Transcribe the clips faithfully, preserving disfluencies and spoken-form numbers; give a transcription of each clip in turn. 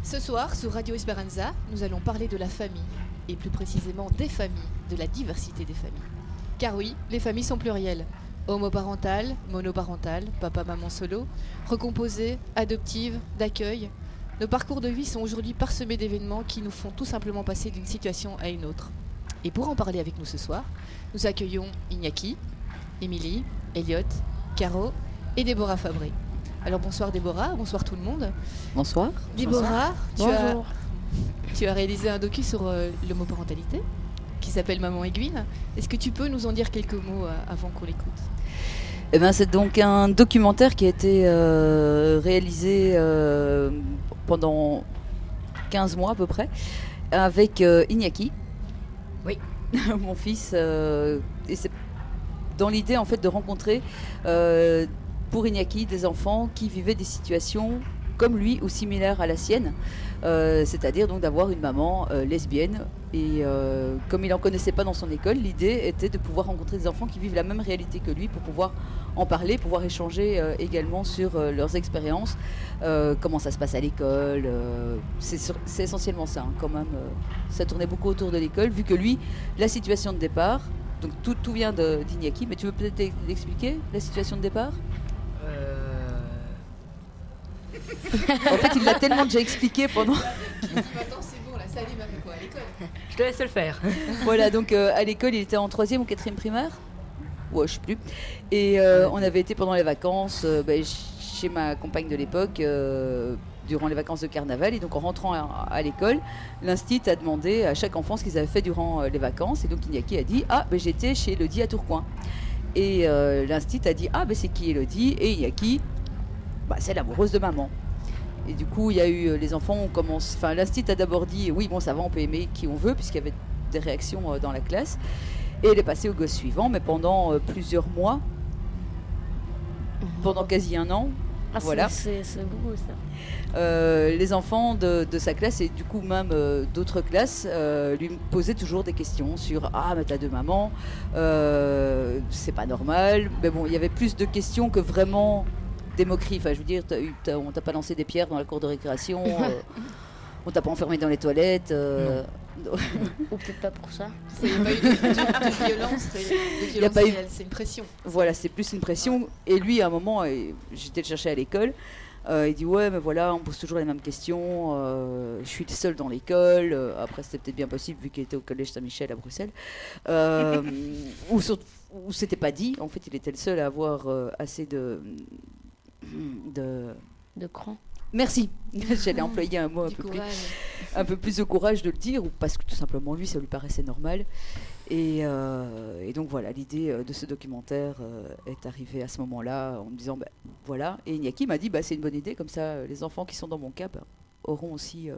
Ce soir, sur Radio Esperanza, nous allons parler de la famille, et plus précisément des familles, de la diversité des familles. Car oui, les familles sont plurielles. Homoparentales, monoparentales, papa-maman solo, recomposées, adoptives, d'accueil. Nos parcours de vie sont aujourd'hui parsemés d'événements qui nous font tout simplement passer d'une situation à une autre. Et pour en parler avec nous ce soir, nous accueillons Iñaki, Émilie, Elliot, Caro et Déborah Fabré. Alors bonsoir Déborah, bonsoir tout le monde. Bonsoir. Déborah, tu Bonjour. as, tu as réalisé un docu sur euh, l'homoparentalité qui s'appelle Maman Aiguine. Est-ce que tu peux nous en dire quelques mots euh, avant qu'on l'écoute ? Eh ben, c'est donc un documentaire qui a été euh, réalisé euh, pendant quinze mois à peu près avec euh, Iñaki. Oui. Mon fils. Euh, et c'est dans l'idée en fait de rencontrer euh, pour Iñaki des enfants qui vivaient des situations comme lui ou similaires à la sienne, euh, c'est-à-dire donc d'avoir une maman euh, lesbienne. Et euh, comme il n'en connaissait pas dans son école, l'idée était de pouvoir rencontrer des enfants qui vivent la même réalité que lui pour pouvoir en parler, pouvoir échanger euh, également sur euh, leurs expériences, euh, comment ça se passe à l'école. Euh, c'est, sur, c'est essentiellement ça, hein, quand même. Euh, ça tournait beaucoup autour de l'école, vu que lui, la situation de départ, donc tout, tout vient de, d'Iñaki, mais tu veux peut-être expliquer la situation de départ ? Euh... En fait, il l'a tellement déjà expliqué pendant... Maintenant c'est bon, là, ça allait même quoi à l'école. Je te laisse le faire. Voilà, donc euh, à l'école, il était en troisième ou quatrième primaire ? Ouais, je sais plus. Et euh, on avait été pendant les vacances euh, bah, chez ma compagne de l'époque, euh, durant les vacances de carnaval. Et donc en rentrant à, à l'école, l'instit a demandé à chaque enfant ce qu'ils avaient fait durant euh, les vacances. Et donc Iñaki a dit « Ah, bah, j'étais chez Elodie à Tourcoing ». Et euh, l'instit a dit « Ah, bah, c'est qui Elodie ?» Et Iñaki, bah, c'est l'amoureuse de maman. Et du coup, il y a eu les enfants, on commence. Enfin, l'instit a d'abord dit oui, bon, ça va, on peut aimer qui on veut, puisqu'il y avait des réactions euh, dans la classe. Et elle est passée au gosse suivant, mais pendant euh, plusieurs mois, mmh. pendant quasi un an. Ah, voilà. C'est, c'est, c'est beau ça. Euh, les enfants de, de sa classe et du coup même euh, d'autres classes euh, lui posaient toujours des questions sur ah mais t'as deux mamans, euh, c'est pas normal. Mais bon, il y avait plus de questions que vraiment des moqueries. Enfin, je veux dire, t'as eu, t'as, on t'a pas lancé des pierres dans la cour de récréation, euh, on t'a pas enfermé dans les toilettes. Euh, Ou peut-être pas pour ça. Il n'y a pas eu de, de, de violence, de violence pas réelle, eu... c'est une pression. Voilà, c'est plus une pression. Et lui, à un moment, et j'étais le chercher à l'école, euh, il dit ouais, mais voilà, on pose toujours les mêmes questions. Euh, je suis seul dans l'école. Euh, après, c'était peut-être bien possible vu qu'il était au collège Saint-Michel à Bruxelles, euh, où, sur, où c'était pas dit. En fait, il était le seul à avoir euh, assez de de de cran. Merci. J'allais employer un mot un peu, plus, un peu plus de courage de le dire, ou parce que tout simplement lui, ça lui paraissait normal. Et, euh, et donc voilà, l'idée de ce documentaire euh, est arrivée à ce moment-là, en me disant, bah, voilà. Et Iñaki m'a dit, bah, c'est une bonne idée, comme ça, les enfants qui sont dans mon cas bah, auront aussi, euh,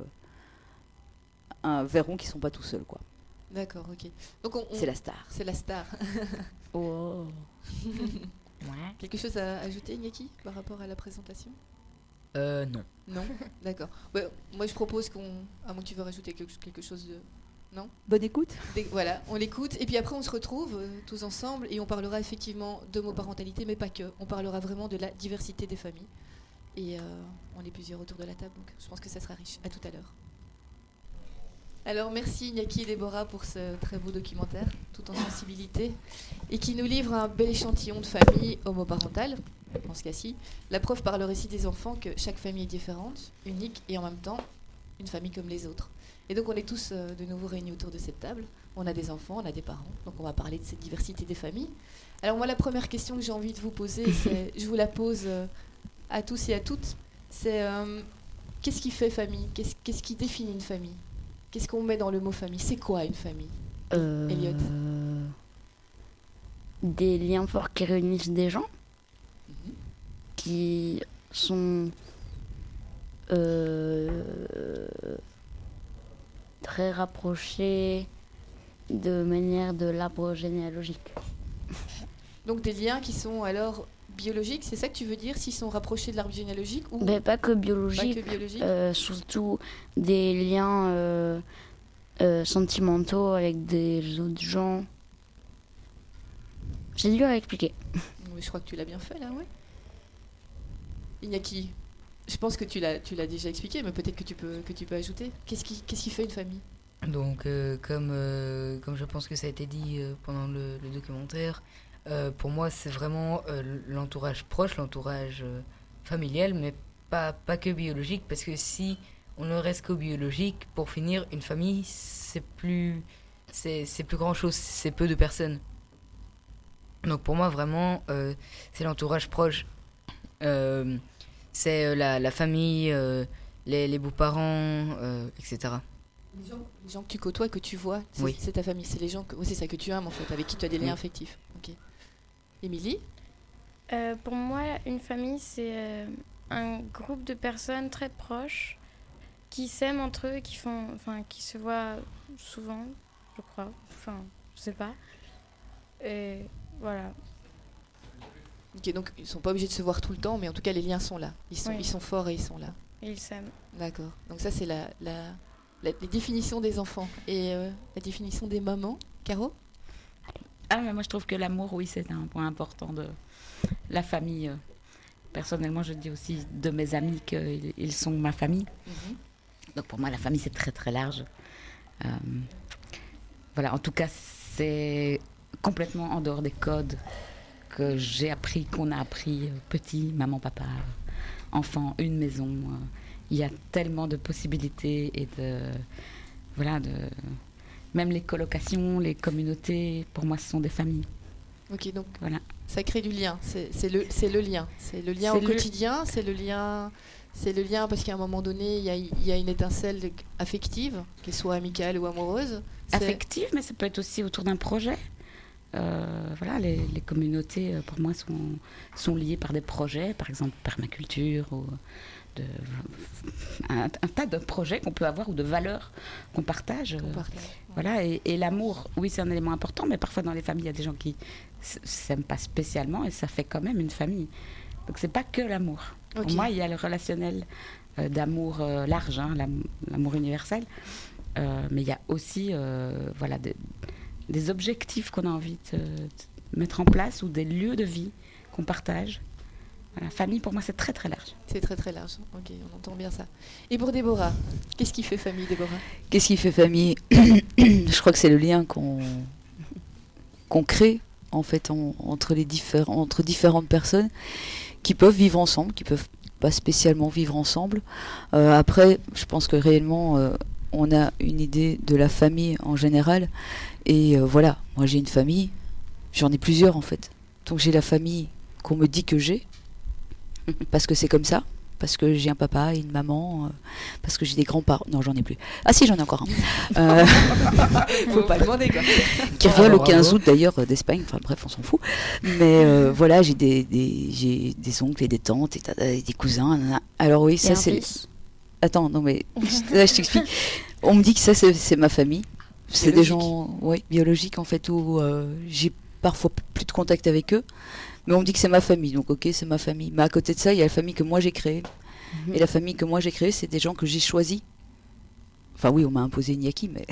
un, verront qu'ils ne sont pas tout seuls, quoi. D'accord, ok. Donc on, on... C'est la star. C'est la star. Oh. Ouais. Quelque chose à ajouter, Iñaki, par rapport à la présentation ? Euh, non. Non ? D'accord. Ouais, moi, je propose qu'on... À moins que tu veux rajouter quelque, quelque chose de... Non ? Bonne écoute. Des... Voilà, on l'écoute. Et puis après, on se retrouve euh, tous ensemble et on parlera effectivement d'homoparentalité, mais pas que. On parlera vraiment de la diversité des familles. Et euh, on est plusieurs autour de la table, donc je pense que ça sera riche. À tout à l'heure. Alors, merci Iñaki et Déborah pour ce très beau documentaire, tout en sensibilité, et qui nous livre un bel échantillon de famille homoparentale. Dans ce cas-ci, la preuve par le récit des enfants que chaque famille est différente, unique et en même temps une famille comme les autres. Et donc on est tous euh, de nouveau réunis autour de cette table. On a des enfants, on a des parents, donc on va parler de cette diversité des familles. Alors moi, la première question que j'ai envie de vous poser, c'est, je vous la pose euh, à tous et à toutes, c'est euh, qu'est-ce qui fait famille ? Qu'est-ce, qu'est-ce qui définit une famille ? Qu'est-ce qu'on met dans le mot famille ? C'est quoi une famille ? euh, Elliot ? Des liens forts qui réunissent des gens, mm-hmm. qui sont euh, très rapprochés de manière de l'arbre généalogique. Donc des liens qui sont alors biologiques, c'est ça que tu veux dire, s'ils sont rapprochés de l'arbre généalogique ou ben, pas que biologique, pas que biologique. Euh, surtout des liens euh, euh, sentimentaux avec des autres gens. C'est dur à expliquer. Oui, je crois que tu l'as bien fait là, ouais. Iñaki, je pense que tu l'as, tu l'as déjà expliqué, mais peut-être que tu peux, que tu peux ajouter. Qu'est-ce qui, qu'est-ce qui fait une famille ? Donc, euh, comme, euh, comme je pense que ça a été dit euh, pendant le, le documentaire, euh, pour moi, c'est vraiment euh, l'entourage proche, l'entourage euh, familial, mais pas, pas que biologique, parce que si on ne reste qu'au biologique, pour finir, une famille, c'est plus, c'est, c'est plus grand-chose, c'est peu de personnes. Donc, pour moi, vraiment, euh, c'est l'entourage proche. Euh, c'est euh, la, la famille, euh, les, les beaux-parents, euh, et cetera. Les gens, les gens que tu côtoies, que tu vois, c'est, Oui. c'est ta famille, c'est les gens que, oui, c'est ça que tu aimes en fait, avec qui tu as des liens Oui. affectifs. Ok. Émilie ? Euh, pour moi, une famille, c'est euh, un groupe de personnes très proches qui s'aiment entre eux, qui font, enfin, qui se voient souvent, je crois. Enfin, je sais pas. Et voilà. Ok, donc ils sont pas obligés de se voir tout le temps, mais en tout cas les liens sont là. Ils sont, Oui. ils sont forts et ils sont là. Et ils s'aiment. D'accord. Donc ça c'est la, la, la, les définitions des enfants et euh, la définition des mamans. Caro ? Ah, mais moi je trouve que l'amour, oui, c'est un point important de la famille. euh. Personnellement, je dis aussi de mes amis qu'ils ils sont ma famille. Mhm. Donc pour moi, la famille, c'est très très large. Euh, voilà, en tout cas, c'est complètement en dehors des codes que j'ai appris, qu'on a appris euh, petit, maman, papa, euh, enfant, une maison. euh. Il y a tellement de possibilités et de... Voilà, de... Même les colocations, les communautés, pour moi, ce sont des familles. Ok, donc Voilà. ça crée du lien. C'est, c'est, le, c'est le lien. C'est le lien C'est au le- quotidien. C'est le lien. C'est le lien parce qu'à un moment donné, il y a, il y a une étincelle de- affective, qu'elle soit amicale ou amoureuse. C'est- Affective, mais ça peut être aussi autour d'un projet. Euh, voilà, les, les communautés, euh, pour moi, sont, sont liées par des projets, par exemple permaculture, ou de, un, un tas de projets qu'on peut avoir ou de valeurs qu'on partage. qu'on euh, partage. Voilà, et, et l'amour, oui, c'est un élément important, mais parfois dans les familles, il y a des gens qui s- s'aiment pas spécialement et ça fait quand même une famille. Donc c'est pas que l'amour. Ok. Pour moi, il y a le relationnel euh, d'amour euh, large, hein, l'am- l'amour universel, Euh, mais il y a aussi euh, voilà, des, des objectifs qu'on a envie de, de mettre en place ou des lieux de vie qu'on partage. Voilà, famille, pour moi, c'est très très large. C'est très très large. Ok, on entend bien ça. Et pour Déborah, qu'est-ce qui fait famille, Déborah ? Qu'est-ce qui fait famille ? Je crois que c'est le lien qu'on qu'on crée en fait en- entre les différents entre différentes personnes qui peuvent vivre ensemble, qui peuvent pas spécialement vivre ensemble. Euh, après, je pense que réellement euh, on a une idée de la famille en général et euh, voilà. Moi, j'ai une famille, j'en ai plusieurs en fait. Donc j'ai la famille qu'on me dit que j'ai parce que c'est comme ça. Parce que j'ai un papa et une maman, euh, parce que j'ai des grands-parents. Non, j'en ai plus. Ah si, j'en ai encore un. Euh, Faut pas demander quoi. qui revient le Bravo. quinze août d'ailleurs euh, d'Espagne. Enfin bref, on s'en fout. Mais euh, voilà, j'ai des, des, j'ai des oncles et des tantes et, ta- et des cousins. nanana. Alors oui, Et ça un c'est... fils. Attends, non mais là je t'explique. On me dit que ça c'est, c'est ma famille. C'est des Biologique. gens ouais, biologiques en fait où euh, j'ai parfois plus de contact avec eux. Mais on me dit que c'est ma famille, donc ok, c'est ma famille. Mais à côté de ça, il y a la famille que moi j'ai créée. Et la famille que moi j'ai créée, c'est des gens que j'ai choisis. Enfin oui, on m'a imposé Iñaki, mais...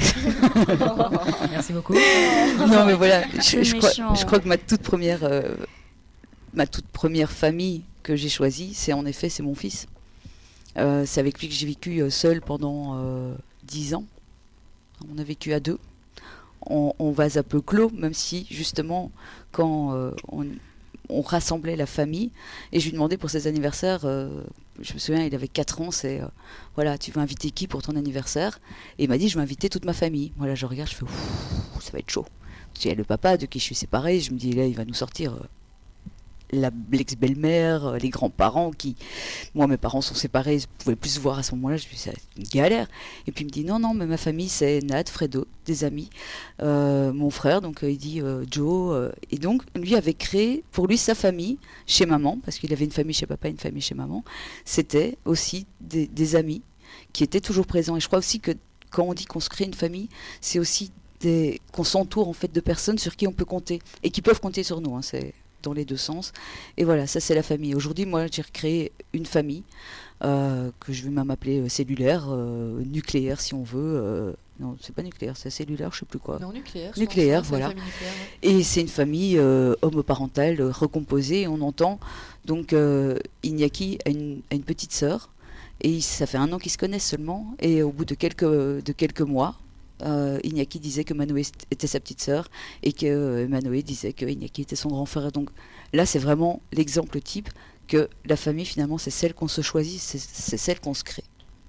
Merci beaucoup. non mais voilà, je, C'est je crois, méchant. je crois que ma toute première, euh, ma toute première famille que j'ai choisie, c'est en effet, c'est mon fils. Euh, c'est avec lui que j'ai vécu euh, seul pendant euh, dix ans. On a vécu à deux. On, on vase un peu clos, même si justement, quand euh, on, on rassemblait la famille, et je lui demandais pour ses anniversaires, euh, je me souviens, il avait quatre ans, c'est, euh, voilà, tu veux inviter qui pour ton anniversaire ? Et il m'a dit, je vais inviter toute ma famille. Voilà, je regarde, je fais, ouh, ça va être chaud. Parce qu'il y a le papa de qui je suis séparée, je me dis, là, il va nous sortir... euh, la, l'ex-belle-mère, euh, les grands-parents qui... Moi, mes parents sont séparés, ils ne pouvaient plus se voir à ce moment-là, je me dis, c'est une galère. Et puis il me dit, non, non, mais ma famille, c'est Nad, Fredo, des amis, euh, mon frère, donc euh, il dit euh, Joe. euh, et donc, lui avait créé, pour lui, sa famille, chez maman, parce qu'il avait une famille chez papa et une famille chez maman, c'était aussi des, des amis qui étaient toujours présents. Et je crois aussi que quand on dit qu'on se crée une famille, c'est aussi des, qu'on s'entoure en fait de personnes sur qui on peut compter, et qui peuvent compter sur nous, hein, c'est... dans les deux sens. Et voilà, ça c'est la famille. Aujourd'hui, moi, j'ai recréé une famille euh, que je vais même appeler euh, cellulaire, euh, nucléaire si on veut, euh, Non, c'est pas nucléaire, c'est cellulaire, je sais plus quoi. Non, nucléaire. je Nucléaire, pense, c'est une voilà. famille nucléaire, ouais. Et c'est une famille euh, homoparentale euh, recomposée, on entend. Donc euh, Iñaki a une, a une petite sœur, et il- ça fait un an qu'ils se connaissent seulement. Et au bout de quelques, de quelques mois, euh, Iñaki disait que Manoé était sa petite sœur, et que euh, Manoé disait que Iñaki était son grand frère. Donc là, c'est vraiment l'exemple type que la famille, finalement, c'est celle qu'on se choisit, c'est, c'est celle qu'on se crée.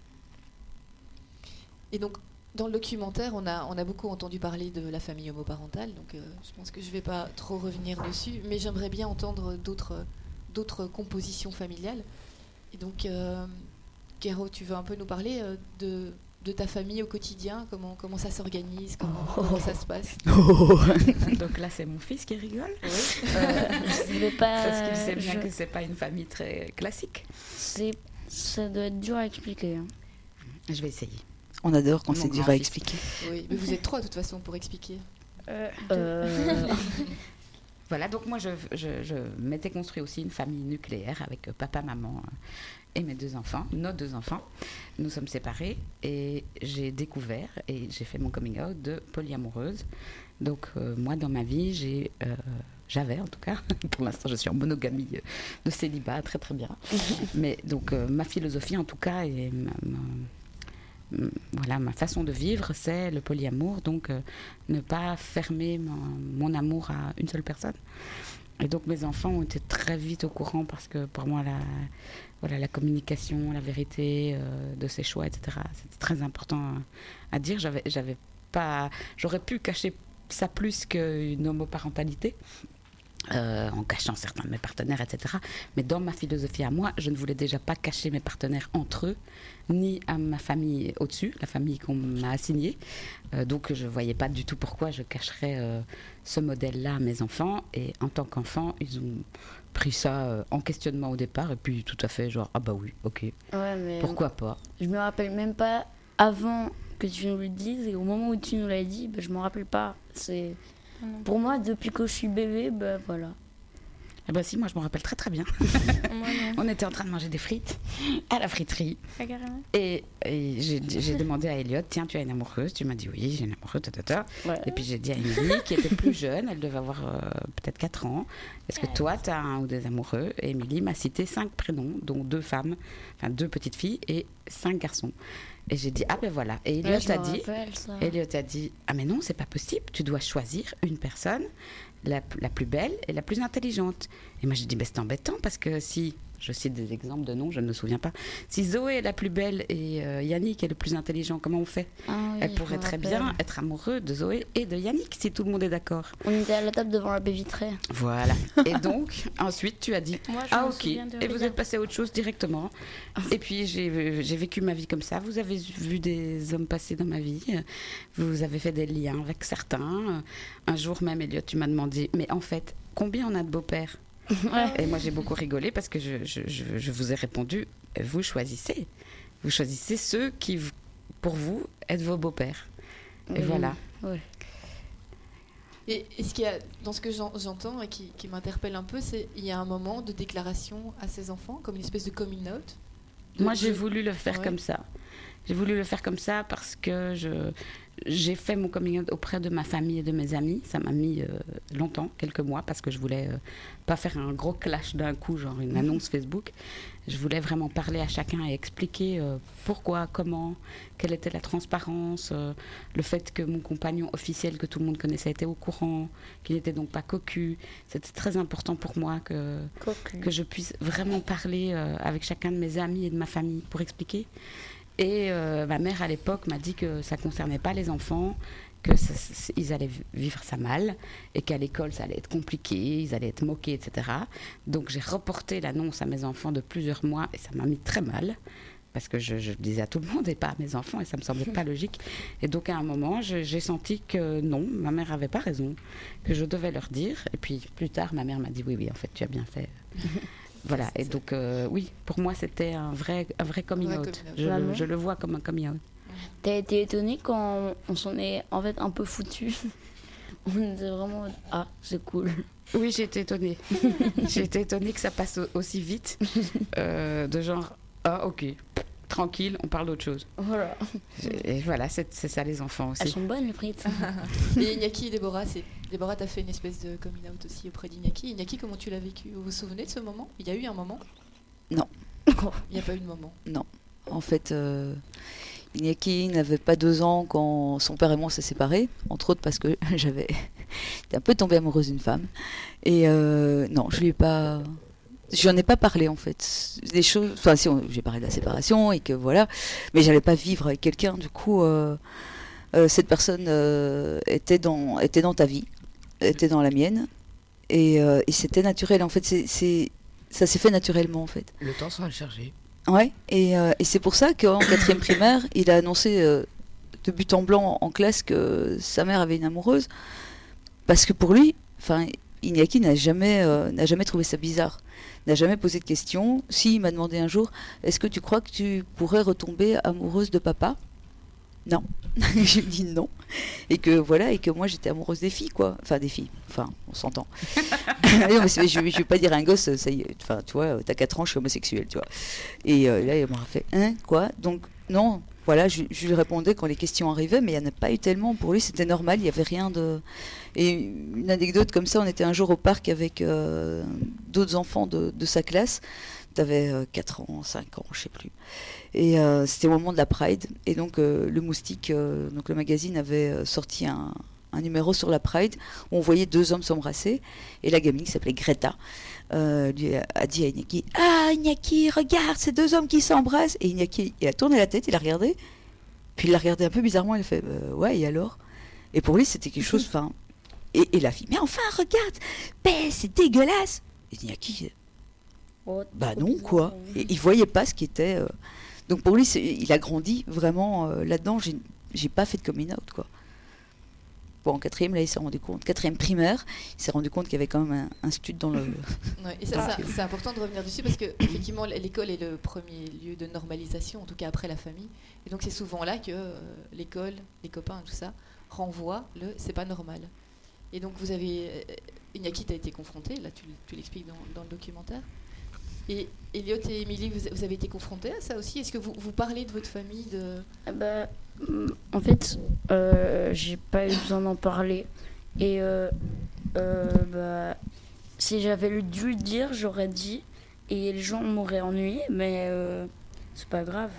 Et donc, dans le documentaire, on a, on a beaucoup entendu parler de la famille homoparentale, donc euh, je pense que je ne vais pas trop revenir dessus, mais j'aimerais bien entendre d'autres, d'autres compositions familiales. Et donc, euh, Kéro, tu veux un peu nous parler euh, de, de ta famille au quotidien, comment, comment ça s'organise, comment, comment ça se passe? Donc là, c'est mon fils qui rigole. Oui. Je vais pas. Parce qu'il sait bien je- que c'est pas une famille très classique. c'est- Ça doit être dur à expliquer. hein. Je vais essayer. On adore quand Mon c'est dur grand à fils. expliquer. Oui, mais vous êtes trois de toute façon pour expliquer. Euh, Euh, Voilà, donc moi, je, je, je m'étais construit aussi une famille nucléaire avec euh, papa, maman euh, et mes deux enfants, nos deux enfants. Nous sommes séparés et j'ai découvert et j'ai fait mon coming out de polyamoureuse. Donc euh, moi, dans ma vie, j'ai, euh, j'avais en tout cas, pour l'instant, je suis en monogamie euh, de célibat, très très bien. Mais donc euh, ma philosophie, en tout cas, et ma, ma- m- voilà, ma façon de vivre, c'est le polyamour. Donc euh, ne pas fermer mon, mon amour à une seule personne. Et donc mes enfants ont été très vite au courant parce que pour moi, la, voilà, la communication, la vérité euh, de ses choix, et cetera, c'était très important à, à dire. J'avais, j'avais pas, j'aurais pu cacher ça plus qu'une homoparentalité. Euh, en cachant certains de mes partenaires, et cetera. Mais dans ma philosophie à moi, je ne voulais déjà pas cacher mes partenaires entre eux, ni à ma famille au-dessus, la famille qu'on m'a assignée. Euh, donc je ne voyais pas du tout pourquoi je cacherais euh, ce modèle-là à mes enfants. Et en tant qu'enfants, ils ont pris ça euh, en questionnement au départ, et puis tout à fait genre, ah bah oui, ok, ouais, mais pourquoi pas. je me rappelle même pas avant que tu nous le dises et au moment où tu nous l'as dit, bah, je m'en rappelle pas. C'est Ah non. pour moi depuis que je suis bébé, bah voilà. Ah bah si, moi je me rappelle très très bien. Moi non. On était en train de manger des frites à la friterie. Pas carrément. Et, et j'ai, j'ai demandé à Elliot, tiens, tu as une amoureuse? Tu m'as dit oui, j'ai une amoureuse, ta, ta, ta. Ouais. Et puis j'ai dit à Émilie, qui était plus jeune, elle devait avoir euh, peut-être quatre ans, est-ce que toi, tu as un ou des amoureux? Et Émilie m'a cité cinq prénoms, dont deux femmes, enfin deux petites filles et cinq garçons. Et j'ai dit, ah ben voilà. Et Elliot Ouais, je a me dit, rappelle, ça. Elliot a dit, ah mais non, c'est pas possible, tu dois choisir une personne, la, la plus belle et la plus intelligente. Et moi j'ai dit, ben c'est embêtant parce que si, je cite des exemples de noms, je ne me souviens pas, si Zoé est la plus belle et euh, Yannick est le plus intelligent, comment on fait? Ah oui, Elle je pourrait me très rappelle. bien être amoureuse de Zoé et de Yannick si tout le monde est d'accord. On était à la table devant la baie vitrée. Voilà. Et donc, ensuite, tu as dit, Moi, je ah me ok, souviens de et vous rien. êtes passé à autre chose directement. Et puis, j'ai j'ai vécu ma vie comme ça. Vous avez vu des hommes passer dans ma vie. Vous avez fait des liens avec certains. Un jour même, Elliot, tu m'as demandé, mais en fait, combien on a de beaux-pères? Ouais. Et moi, j'ai beaucoup rigolé parce que je, je, je, je vous ai répondu, vous choisissez. Vous choisissez ceux qui, vous- pour vous, êtes vos beaux-pères. Et Oui. voilà. Ouais. Et, et ce qu'il y a dans ce que j'en- j'entends et qui, qui m'interpelle un peu, c'est qu'il y a un moment de déclaration à ses enfants, comme une espèce de coming out. De- Moi, j'ai de- voulu le faire Ouais. comme ça. J'ai voulu le faire comme ça parce que je, j'ai fait mon coming out auprès de ma famille et de mes amis. Ça m'a mis euh, longtemps, quelques mois, parce que je voulais euh, pas faire un gros clash d'un coup, genre une annonce Facebook. Je voulais vraiment parler à chacun et expliquer euh, pourquoi, comment, quelle était la transparence, euh, le fait que mon compagnon officiel que tout le monde connaissait était au courant, qu'il n'était donc pas cocu. C'était très important pour moi que, Cocu. que je puisse vraiment parler euh, avec chacun de mes amis et de ma famille pour expliquer. Et euh, ma mère, à l'époque, m'a dit que ça ne concernait pas les enfants, que ça- ça- ils allaient vivre ça mal, et qu'à l'école, ça allait être compliqué, ils allaient être moqués, et cetera. Donc j'ai reporté l'annonce à mes enfants de plusieurs mois, et ça m'a mis très mal, parce que je, je le disais à tout le monde et pas à mes enfants, et ça me semblait pas logique. Et donc à un moment, je- j'ai senti que non, ma mère avait pas raison, que je devais leur dire. Et puis plus tard, ma mère m'a dit oui, oui, en fait, tu as bien fait. Voilà, et donc euh, oui, pour moi, c'était un vrai, un vrai coming Vrai out. coming out. Je, le, Vraiment je le vois comme un coming out. T'as été étonnée quand on s'en est en fait un peu foutu. On était vraiment ah c'est cool. Oui, j'ai été étonnée. j'ai été étonnée que ça passe au- aussi vite, euh, de genre ah ok. tranquille, on parle d'autre chose. Voilà. Et voilà, c'est, c'est ça les enfants Elles aussi. sont bonnes, les frites. Et Iñaki et Déborah, c'est... Déborah, t'as fait une espèce de coming out aussi auprès d'Iñaki. Iñaki, comment tu l'as vécu? Vous vous souvenez de ce moment? Il y a eu un moment? Non. Il n'y a pas eu de moment. En fait, euh, Iñaki n'avait pas deux ans quand son père et moi s'est séparés, entre autres parce que j'avais j'étais un peu tombée amoureuse d'une femme. Et euh, non, je lui ai pas... Je n'en ai pas parlé en fait. Des choses... Enfin, si, on- j'ai parlé de la séparation et que voilà, mais j'allais pas vivre avec quelqu'un. Du coup, euh, euh, cette personne euh, était, dans, était dans ta vie, était dans la mienne. Et, euh, et c'était naturel. En fait, c'est, c'est, ça s'est fait naturellement en fait. Le temps sans le chercher. Ouais, et, euh, et c'est pour ça qu'en quatrième primaire, il a annoncé euh, de but en blanc en classe que sa mère avait une amoureuse. Parce que pour lui, enfin, Iñaki n'a jamais, euh, n'a jamais trouvé ça bizarre, n'a jamais posé de questions. Si, il m'a demandé un jour, est-ce que tu crois que tu pourrais retomber amoureuse de papa? Non. J'ai dit non. Et que voilà, et que moi j'étais amoureuse des filles, quoi. Enfin, des filles. Enfin, on s'entend. Non, mais c'est- je, je vais pas dire à un gosse, ça y est, enfin, tu vois, t'as quatre ans, je suis homosexuel, tu vois. Et euh, là, il m'a fait, hein, quoi? Donc, non, voilà, je, je lui répondais quand les questions arrivaient, mais il n'y en a pas eu tellement. Pour lui, c'était normal, il n'y avait rien de. Et une anecdote comme ça, on était un jour au parc avec euh, d'autres enfants de, de sa classe. T'avais euh, quatre ans, cinq ans, je sais plus. Et euh, c'était au moment de la Pride. Et donc, euh, le Moustique, euh, donc le magazine, avait euh, sorti un, un numéro sur la Pride où on voyait deux hommes s'embrasser. Et la gamine qui s'appelait Greta euh, lui a, a dit à Iñaki, ah, Iñaki, regarde, ces deux hommes qui s'embrassent. Et Iñaki, il a tourné la tête, il a regardé. Puis il l'a regardé un peu bizarrement, il a fait, euh, ouais, et alors? Et pour lui, c'était quelque chose, enfin. Et, et la fille, mais enfin, regarde, ben, c'est dégueulasse. Et Iñaki, Oh, bah trop non, bizarre, quoi. ouais. Et il voyait pas ce qui était. euh, Donc pour lui, c'est- il a grandi vraiment euh, là-dedans. J'ai, j'ai pas fait de coming out, quoi. Bon, en quatrième, là, il s'est rendu compte. Quatrième primaire, il s'est rendu compte qu'il y avait quand même un, un stud dans le. Ouais, et ça, ça- c'est important de revenir dessus parce que effectivement l'école est le premier lieu de normalisation, en tout cas après la famille. Et donc c'est souvent là que euh, l'école, les copains, tout ça renvoient le c'est pas normal. Et donc vous avez euh, Iñaki t'a été confronté, là tu, tu l'expliques dans, dans le documentaire. Et Elliot et Émilie, vous, vous avez été confrontés à ça aussi? Est-ce que vous, vous parlez de votre famille de... Ah bah, mm, en fait, euh, j'ai pas eu besoin d'en parler. Et euh, euh, bah, si j'avais dû le dire, j'aurais dit. Et les gens m'auraient ennuyé, mais euh, c'est pas grave.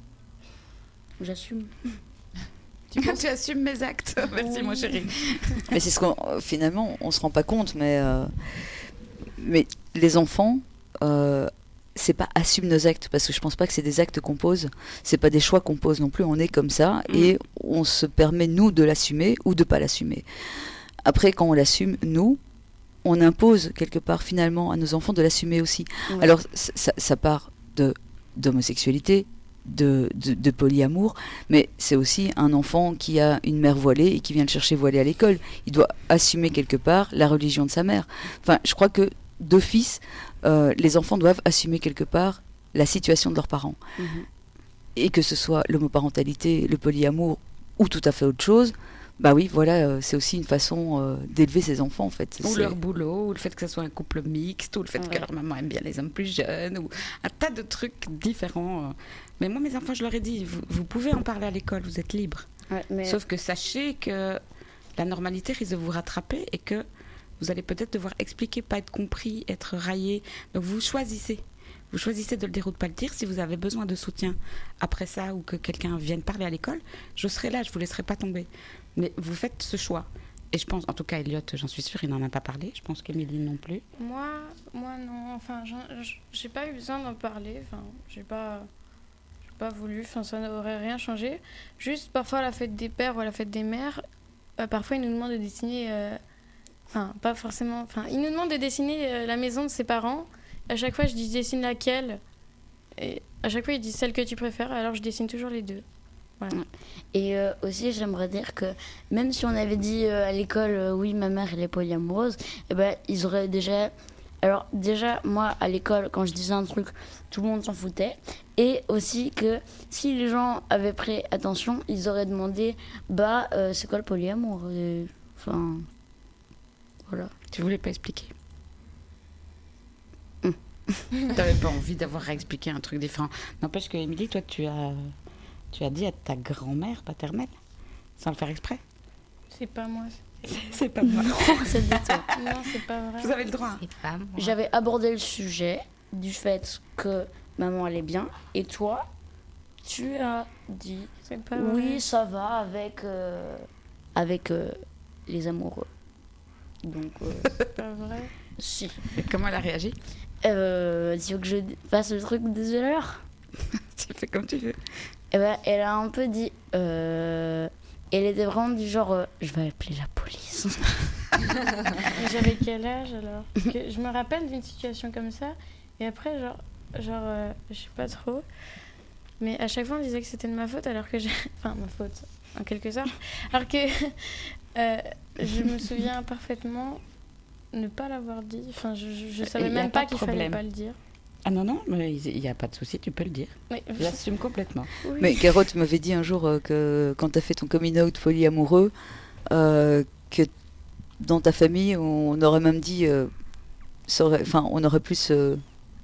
J'assume. Tu penses- Tu assumes mes actes. Merci, Oui. mon chéri. Mais c'est ce qu'on. euh, Finalement, on se rend pas compte, mais. euh, Mais les enfants. euh, C'est pas assume nos actes, parce que je pense pas que c'est des actes qu'on pose, c'est pas des choix qu'on pose non plus, on est comme ça Mm. et on se permet nous de l'assumer ou de pas l'assumer. Après, quand on l'assume, nous, on impose quelque part finalement à nos enfants de l'assumer aussi. Ouais. Alors c- ça, ça part de d'homosexualité, de, de, de polyamour, mais c'est aussi un enfant qui a une mère voilée et qui vient le chercher voilée à l'école. Il doit assumer quelque part la religion de sa mère. Enfin, je crois que d'office, euh, les enfants doivent assumer quelque part la situation de leurs parents. Mhm. Et que ce soit l'homoparentalité, le polyamour ou tout à fait autre chose, bah oui, voilà, euh, c'est aussi une façon euh, d'élever ses enfants en fait. Ou C'est- leur boulot, ou le fait que ce soit un couple mixte, ou le fait Ouais. que leur maman aime bien les hommes plus jeunes, ou un tas de trucs différents. euh. Mais moi, mes enfants, je leur ai dit, vous, vous pouvez en parler à l'école, vous êtes libres. Ouais, mais Sauf que sachez que la normalité risque de vous rattraper et que vous allez peut-être devoir expliquer, pas être compris, être raillé. Donc vous choisissez. Vous choisissez de le dire ou de pas le dire. Si vous avez besoin de soutien après ça ou que quelqu'un vienne parler à l'école, je serai là, je vous laisserai pas tomber. Mais vous faites ce choix. Et je pense, en tout cas, Elliot, j'en suis sûre, il n'en a pas parlé. Je pense qu'Émilie non plus. Moi, moi non. Enfin, j'en- j'ai pas eu besoin d'en parler. Enfin, j'ai pas, j'ai pas voulu. Enfin, ça n'aurait rien changé. Juste parfois à la fête des pères ou à la fête des mères, euh, parfois ils nous demandent de dessiner. euh, Enfin, pas forcément. Enfin, ils nous demandent de dessiner euh, la maison de ses parents. À chaque fois, je dis dessine laquelle. Et à chaque fois, ils disent celle que tu préfères. Alors, je dessine toujours les deux. Et euh, aussi, j'aimerais dire que même si on avait dit euh, à l'école, euh, oui, ma mère, elle est polyamoureuse, eh ben, ils auraient déjà... Alors déjà, moi, à l'école, quand je disais un truc, tout le monde s'en foutait. Et aussi que si les gens avaient pris attention, ils auraient demandé, bah, euh, c'est quoi le polyamour? Et, enfin, voilà. Tu voulais pas expliquer. T'avais pas envie d'avoir à expliquer un truc différent. N'empêche que, Émilie, toi, tu as, tu as dit à ta grand-mère paternelle, sans le faire exprès. C'est pas moi. C'est pas moi. C'est de toi. Non, c'est pas vrai. Vous avez le droit. C'est pas moi. J'avais abordé le sujet du fait que maman allait bien et toi, tu as dit C'est pas oui, vrai. ça va avec, euh, avec euh, les amoureux. Donc, euh, C'est pas vrai. si. Et comment elle a réagi? Euh, tu veux que je fasse le truc de l'heure? Tu fais comme tu veux. Eh ben, elle a un peu dit. Euh, elle était vraiment du genre euh, je vais appeler la police. Mais j'avais quel âge alors? Parce que je me rappelle d'une situation comme ça. Et après, genre, genre euh, je sais pas trop. Mais à chaque fois, on disait que c'était de ma faute, alors que j'ai. Enfin, ma faute, en quelque sorte. Alors que euh, je me souviens parfaitement ne pas l'avoir dit. Enfin, je, je, je savais Il y a même pas pas de qu'il fallait problème. pas le dire. Ah non, non, mais il n'y a pas de souci, tu peux le dire. Mais, J'assume complètement. oui. Mais Caro, tu m'avais dit un jour euh, que quand tu as fait ton coming out polyamoureux, euh, que dans ta famille, on aurait même dit, euh, ça aurait- enfin, on aurait plus euh,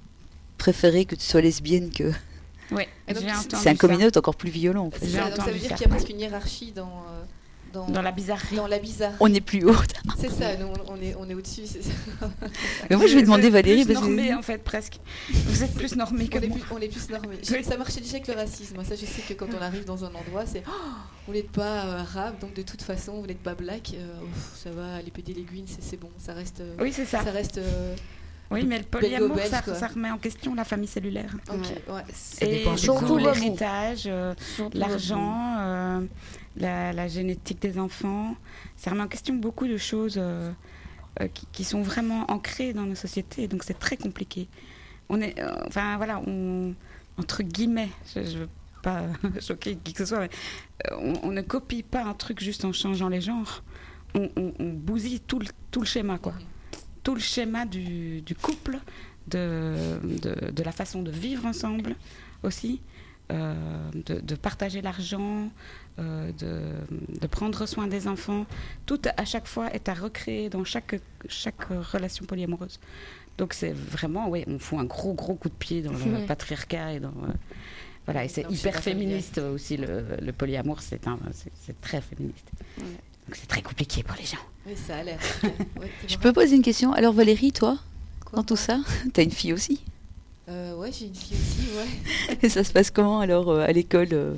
préféré que tu sois lesbienne que. Oui, Et donc, j'ai c'est- entendu C'est un ça. coming out encore plus violent en fait. C'est J'ai ça, donc ça entendu veut dire ça. qu'il y a presque une hiérarchie dans, euh, dans, Dans la bizarrerie. dans la bizarre. On est plus haut. C'est ça, nous, on, on est, on est au-dessus. C'est ça. Mais moi je vais Vous demander êtes Valérie plus parce que. normée, en fait, presque. Vous êtes plus normée que On est, moi. plus, on est plus normés. Oui. Ça marchait déjà avec le racisme. Ça, je sais que quand on arrive dans un endroit, c'est oh, vous n'êtes pas euh, arabe, donc de toute façon, vous n'êtes pas black. euh, ouf, ça va, les pédés l'aiguine, c'est c'est bon. Ça reste. euh, Oui, c'est ça. ça reste. euh, Oui, mais le polyamour, belgo-belge, ça, quoi. ça remet en question la famille cellulaire. ok, ouais. Ça Et dépend des surtout surtout gens. le- l'héritage, euh, Surtout l'argent, euh, la, la génétique des enfants. Ça remet en question beaucoup de choses euh, euh, qui, qui sont vraiment ancrées dans nos sociétés. Donc c'est très compliqué. On est, euh, enfin voilà, on, entre guillemets, je ne veux pas choquer qui que ce soit, mais euh, on, on ne copie pas un truc juste en changeant les genres. On, on- on bousille tout le, tout le schéma, quoi. Tout le schéma du, du couple, de, de, de la façon de vivre ensemble aussi, euh, de, de partager l'argent, euh, de, de prendre soin des enfants. Tout à chaque fois est à recréer dans chaque, chaque relation polyamoureuse. Donc c'est vraiment, oui, on fout un gros gros coup de pied dans le patriarcat et dans... euh, voilà, et c'est Dans le hyper schéma familial. féministe aussi, le, le polyamour, c'est, un, c'est, c'est très féministe. Ouais. Donc c'est très compliqué pour les gens. Oui, ça a l'air. en tout cas. Ouais, c'est Je vrai. peux poser une question? Alors Valérie, toi, Quoi, dans tout moi ça, t'as une fille aussi. Euh, Ouais, j'ai une fille aussi, ouais. Et ça se passe comment alors euh, à l'école euh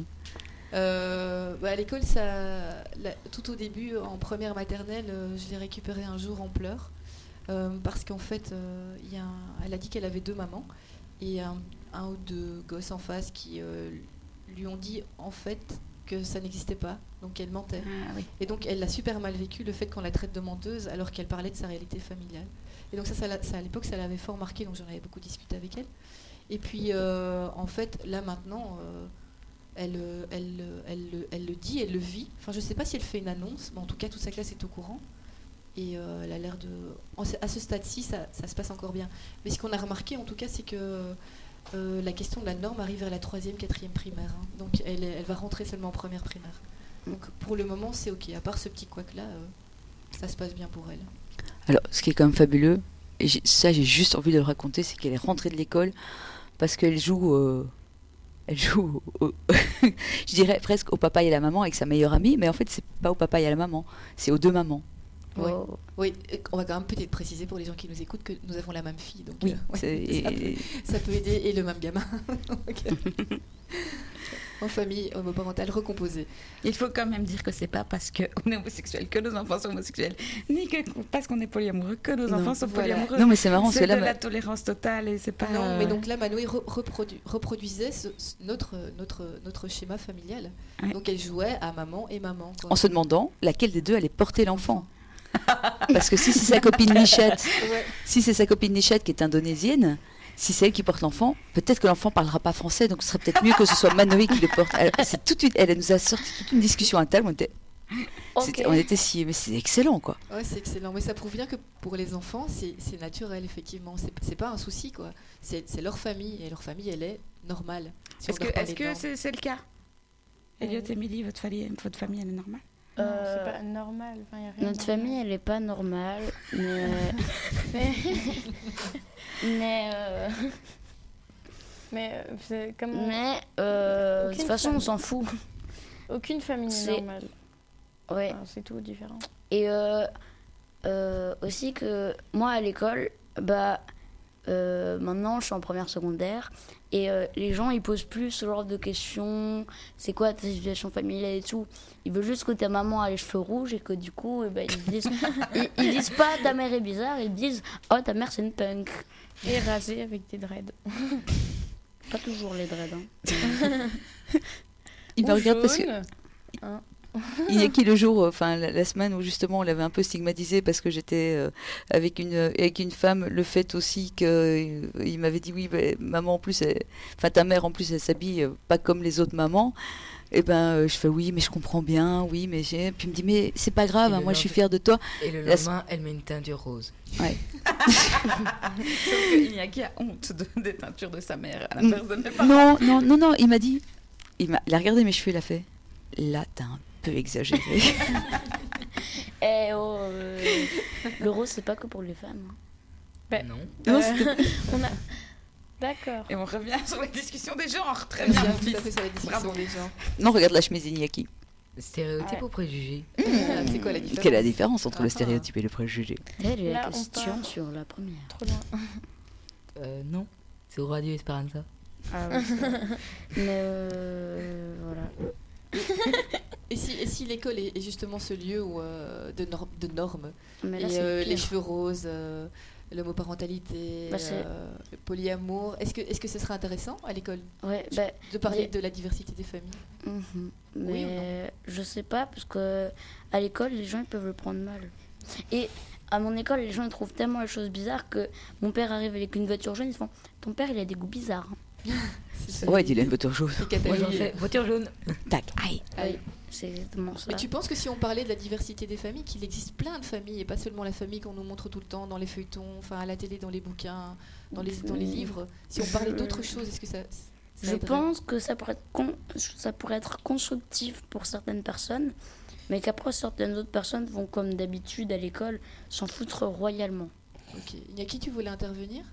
Euh, bah, à l'école, ça, la- tout au début, en première maternelle, euh, je l'ai récupérée un jour en pleurs. Euh, parce qu'en fait, euh, il y a un- elle a dit qu'elle avait deux mamans. Et un, un ou deux gosses en face qui euh, lui ont dit en fait que ça n'existait pas. Donc elle mentait. Et donc elle l'a super mal vécu, le fait qu'on la traite de menteuse alors qu'elle parlait de sa réalité familiale. Et donc ça, ça, l'a- ça, à l'époque, ça l'avait fort marqué, donc j'en avais beaucoup discuté avec elle. Et puis euh, en fait, là maintenant, euh, elle, euh, elle, euh, elle, le- elle le dit, elle le vit. Enfin, je ne sais pas si elle fait une annonce, mais en tout cas, toute sa classe est au courant. Et euh, elle a l'air de... en ce- À ce stade-ci, ça, ça se passe encore bien. Mais ce qu'on a remarqué, en tout cas, c'est que euh, la question de la norme arrive vers la troisième, quatrième primaire. hein. Donc elle, est- elle va rentrer seulement en première primaire. Donc pour le moment, c'est OK. À part ce petit couac-là, euh, ça se passe bien pour elle. Alors, ce qui est quand même fabuleux, et j'ai- ça j'ai juste envie de le raconter, c'est qu'elle est rentrée de l'école parce qu'elle joue, euh, elle joue, au- au- je dirais presque au papa et à la maman avec sa meilleure amie, mais en fait c'est pas au papa et à la maman, c'est aux deux mamans. Ouais. Oh. Oui, et on va quand même peut-être préciser pour les gens qui nous écoutent que nous avons la même fille. Donc Oui, euh, ouais, c'est- ça, peut, ça peut aider, et le même gamin. Donc, en famille homoparentale recomposée. Il faut quand même dire que c'est pas parce qu'on est homosexuel que nos enfants sont homosexuels, ni que parce qu'on est polyamoureux que nos Non, enfants sont voilà. polyamoureux. Non mais c'est marrant, c'est parce que de là, la tolérance totale et c'est pas. Non, mais donc là, Manoé re- reprodu- reproduisait ce- ce- notre, notre, notre schéma familial. Ouais. Donc elle jouait à maman et maman. quoi. en se demandant laquelle des deux allait porter l'enfant. Parce que si c'est sa copine Nichette, Ouais. si c'est sa copine Nichette qui est indonésienne, si c'est elle qui porte l'enfant, peut-être que l'enfant parlera pas français, donc ce serait peut-être mieux que ce soit Manoé qui le porte. Elle, c'est tout de suite, elle nous a sorti toute une discussion à table, on était, Ok. c'était- on était si, mais c'est excellent quoi. Ouais, c'est excellent. Mais ça prouve bien que pour les enfants, c'est c'est naturel, effectivement. C'est c'est pas un souci, quoi. C'est c'est leur famille, et leur famille, elle est normale. Si on Est-ce que leur parle est-ce de que normes. c'est c'est le cas Elliot, Émilie, votre famille, votre famille, elle est normale? Non, Euh, c'est pas normal. Enfin, y a rien Notre de famille, normal. elle est pas normale, mais. Mais, mais. euh, mais euh, c'est comme on- mais. euh, de Aucune toute façon, on famille. s'en fout. aucune famille n'est c'est- normale. Ouais. Enfin, c'est tout différent. Et euh, euh, aussi que moi, à l'école, bah. euh, maintenant, je suis en première secondaire. Et euh, les gens, ils posent plus ce genre de questions. C'est quoi ta situation familiale et tout. Ils veulent juste que ta maman a les cheveux rouges et que du coup, eh ben, ils, disent, ils, ils disent pas ta mère est bizarre, ils disent oh ta mère c'est une punk. Et rasé avec des dreads. Pas toujours les dreads. Hein. Il me Ou regarde parce que jaune. Hein. il y a qui le jour, enfin la, la semaine où justement on l'avait un peu stigmatisé parce que j'étais euh, avec une avec une femme, le fait aussi que euh, il m'avait dit oui, ben, maman en plus, elle- enfin ta mère en plus elle s'habille euh, pas comme les autres mamans. Et ben euh, je fais oui, mais je comprends bien, oui, mais j'ai. Puis il me dit mais c'est pas grave, Et hein, le moi je suis lendemain- fière de toi. Et le La- lendemain, elle met une teinture rose. Sauf qu'il n'y a qui a honte de, des teintures de sa mère. À la Mm. personne n'est pas. Non, non, non, non, il m'a dit, il, m'a, il a regardé mes cheveux, il a fait, là t'as un peu exagéré. Eh oh, euh, le rose c'est pas que pour les femmes. hein. Ben, Non. Non, Euh, c'était- on a... D'accord. Et on revient sur la discussion des genres. Très Très bien, bien, mon tout fils. à fait sur la discussion Bravo. des gens. non, regarde la chemise d'Iñaki. Stéréotype Ouais. ou préjugé Ah, c'est quoi la différence? Quelle est la différence entre Ah, le ah. stéréotype et le préjugé? Telle est Là, la on question part. sur la première. Trop loin. euh, Non. C'est au Radio Esperanza. Ah oui, c'est vrai. Mais euh, voilà. Et si, et si l'école est, est justement ce lieu où, euh, de, nor- de normes, Mais là, et c'est euh, les pire. cheveux roses, euh, l'homoparentalité, Bah, c'est- euh, le polyamour, est-ce que, est-ce que ce serait intéressant à l'école Ouais, bah, de parler mais- de la diversité des familles? mhm. Oui ou Mais je sais pas, parce que à l'école, les gens ils peuvent le prendre mal. Et à mon école, les gens ils trouvent tellement les choses bizarres que mon père arrive avec une voiture jaune, ils font ton père il a des goûts bizarres. C'est Ouais, dis-le, une voiture jaune. c'est Moi, j'en catalysé. fais voiture jaune. Tac, aïe. Ah oui. C'est exactement ça. Mais tu penses que si on parlait de la diversité des familles, qu'il existe plein de familles, et pas seulement la famille qu'on nous montre tout le temps dans les feuilletons, enfin à la télé, dans les bouquins, dans les, dans les Mm. livres, si on parlait Je- d'autres choses, est-ce que ça, ça Je aiderait? pense que ça pourrait, être con- ça pourrait être constructif pour certaines personnes, mais qu'après certaines autres personnes vont comme d'habitude à l'école s'en foutre royalement. Ok. Il y a qui tu voulais intervenir?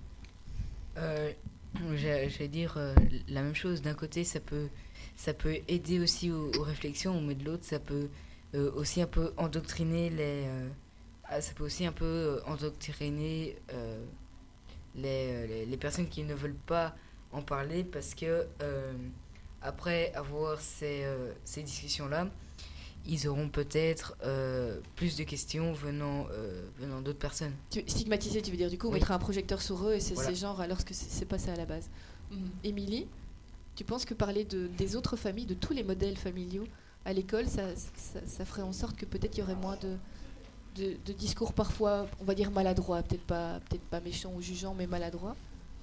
Euh, j'ai- J'allais dire euh, la même chose. D'un côté, ça peut, ça peut aider aussi aux, aux réflexions, mais de l'autre, ça peut euh, aussi un peu endoctriner les. euh, ah, ça peut aussi un peu euh, endoctriner euh, les, euh, les, les personnes qui ne veulent pas en parler parce que euh, après avoir ces, euh, ces discussions-là, ils auront peut-être euh, plus de questions venant, euh, venant d'autres personnes. Tu, stigmatiser, tu veux dire, du coup, on Oui. mettra un projecteur sur eux et c'est Voilà. ces genres alors que c'est c'est pas ça à la base. Émilie, tu penses que parler de, des autres familles, de tous les modèles familiaux à l'école, ça, ça, ça ferait en sorte que peut-être il y aurait moins de, de, de discours parfois, on va dire maladroits, peut-être pas, peut-être pas méchants ou jugeants, mais maladroits?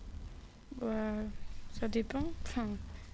Bah, ça dépend. Enfin.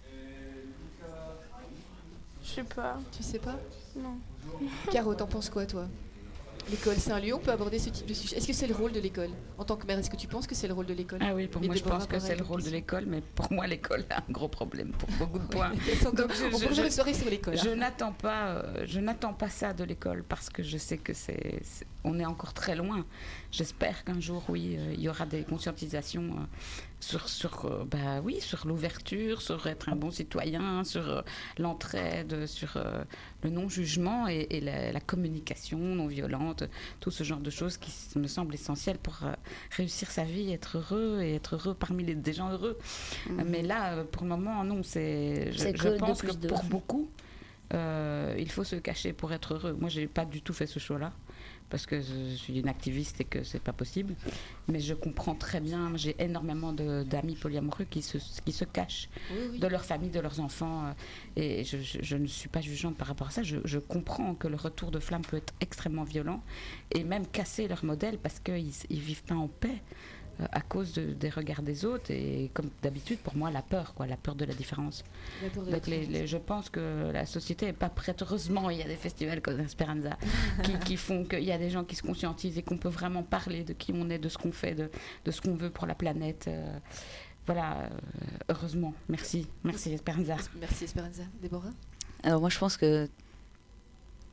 Je sais pas. Tu sais pas? Non. Caro, t'en penses quoi, toi? L'école, c'est un lieu où on peut aborder ce type de sujet. Est-ce que c'est le rôle de l'école? En tant que mère, est-ce que tu penses que c'est le rôle de l'école? Ah oui, pour Et moi, je Déborah, pense que pareil, c'est le donc rôle de ici. l'école, mais pour moi, l'école a un gros problème pour beaucoup de points. Donc, Donc, je- on je- pourrait faire je- une soirée sur l'école. Je hein. n'attends pas, euh, je n'attends pas ça de l'école parce que je sais que c'est, c'est- on est encore très loin. J'espère qu'un jour, oui, euh, il y aura des conscientisations euh, sur, sur, euh, bah oui, sur l'ouverture, sur être un bon citoyen, sur euh, l'entraide, sur euh, le non-jugement et, et la, la communication non violente, tout ce genre de choses qui s- me semblent essentielles pour euh, réussir sa vie, être heureux et être heureux parmi les, des gens heureux. Mhm. Mais là, euh, pour le moment, non, c'est, je, C'est je que deux pense plus que deux. pour beaucoup, euh, il faut se cacher pour être heureux. Moi, j'ai pas du tout fait ce choix-là parce que je suis une activiste et que c'est pas possible. Mais je comprends très bien. J'ai énormément de- d'amis polyamoureux qui se, qui se cachent Oui, oui. de leur famille, de leurs enfants. euh, Et je, je- je ne suis pas jugeante par rapport à ça. Je, je comprends que le retour de flamme peut être extrêmement violent et même casser leur modèle parce qu'ils ne vivent pas en paix euh, à cause de- des regards des autres. Et comme d'habitude, pour moi, la peur, quoi, la peur de la différence. La peur de la Donc les- différence. les- je pense que la société n'est pas prête. Heureusement, il y a des festivals comme Esperanza qui, qui font qu'il y a des gens qui se conscientisent et qu'on peut vraiment parler de qui on est, de ce qu'on fait, de, de ce qu'on veut pour la planète. euh, voilà, euh, heureusement. Merci. Merci Esperanza. Merci Esperanza. Déborah? Alors moi je pense que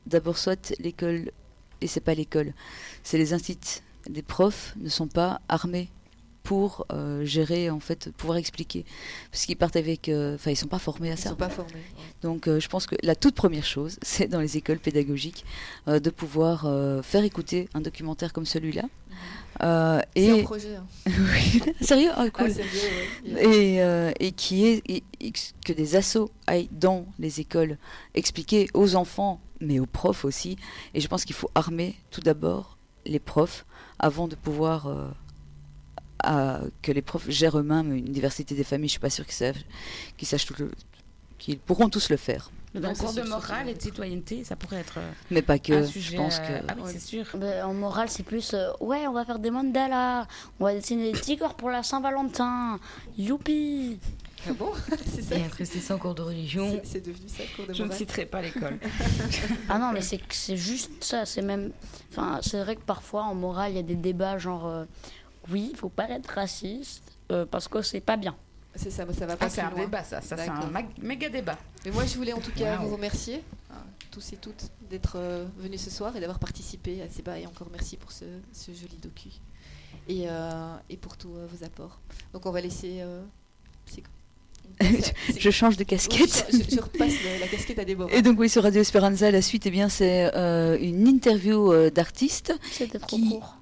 d'abord soit l'école, et c'est pas l'école, c'est les instituts, les profs ne sont pas armés pour euh, gérer, en fait, pouvoir expliquer. Parce qu'ils partent avec... Enfin, euh, ils ne sont pas formés à Ils ça. sont pas formés. Ouais. Donc, euh, je pense que la toute première chose, c'est dans les écoles pédagogiques, euh, de pouvoir euh, faire écouter un documentaire comme celui-là. Mhm. Euh, C'est et... un projet. Hein. Oui. Sérieux? Ah, cool. Ah, sérieux, ouais. Et, euh, et qui est et, et que des assos aillent dans les écoles expliquer aux enfants, mais aux profs aussi. Et je pense qu'il faut armer tout d'abord les profs avant de pouvoir... Euh, à, que les profs gèrent eux-mêmes une diversité des familles. Je suis pas sûre qu'ils savent, qu'ils sachent tout le, qu'ils pourront tous le faire. Dans le Ouais, cours c'est de sûr, morale c'est et de citoyenneté, ça pourrait être euh, Mais pas que. un Je sujet. pense euh, que Ah oui, Ouais. c'est sûr. Ben, en morale, c'est plus euh, ouais, on va faire des mandalas, on va dessiner des tigres pour la Saint-Valentin. Youpi! Ah bon? C'est ça. Et après, c'est ça en cours de religion. C'est- C'est devenu ça, le cours de Je ne morale. citerai pas l'école. Ah non, mais c'est que c'est juste ça. C'est même. Enfin, c'est vrai que parfois en morale, il y a des débats genre euh, oui, il faut pas être raciste euh, parce que c'est pas bien. C'est ça, ça va pas Ah, c'est plus un loin. débat, ça. Ça, c'est un D'accord. mag- méga débat. Mais moi, je voulais en tout cas Wow. vous remercier, hein, tous et toutes, d'être euh, venus ce soir et d'avoir participé à ce débat. Et encore merci pour ce, ce joli docu. Et, euh, et pour tous euh, vos apports. Donc, on va laisser... Euh, c'est- c'est- je change de Oui, casquette. je, je- je repasse le- la casquette à Déborah. Et donc oui, sur Radio Esperanza, la suite, eh bien, c'est euh, une interview euh, d'artistes. C'était trop Qui- court.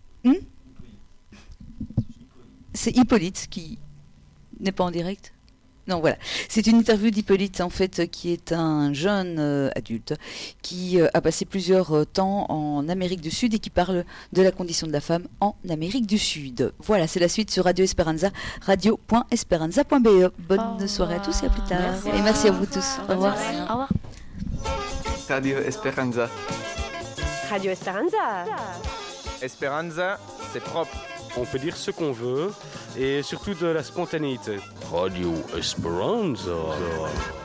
C'est Hippolyte qui n'est pas en direct. Non, voilà. C'est une interview d'Hippolyte, en fait, qui est un jeune euh, adulte qui euh, a passé plusieurs euh, temps en Amérique du Sud et qui parle de la condition de la femme en Amérique du Sud. Voilà, c'est la suite sur Radio Esperanza, radio point esperanza point b e. Bonne Au soirée à tous et à plus tard. Merci. Et merci à vous tous. Au revoir. Au revoir. Radio Esperanza. Radio Esperanza. Esperanza, c'est propre. On peut dire ce qu'on veut et surtout de la spontanéité. Radio Esperanza.